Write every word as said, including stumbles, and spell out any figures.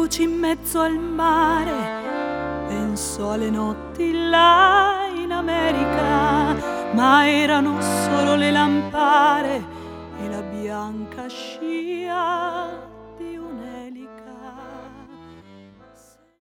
luci in mezzo al mare, pensò alle notti là in America, ma erano solo le lampare e la bianca scia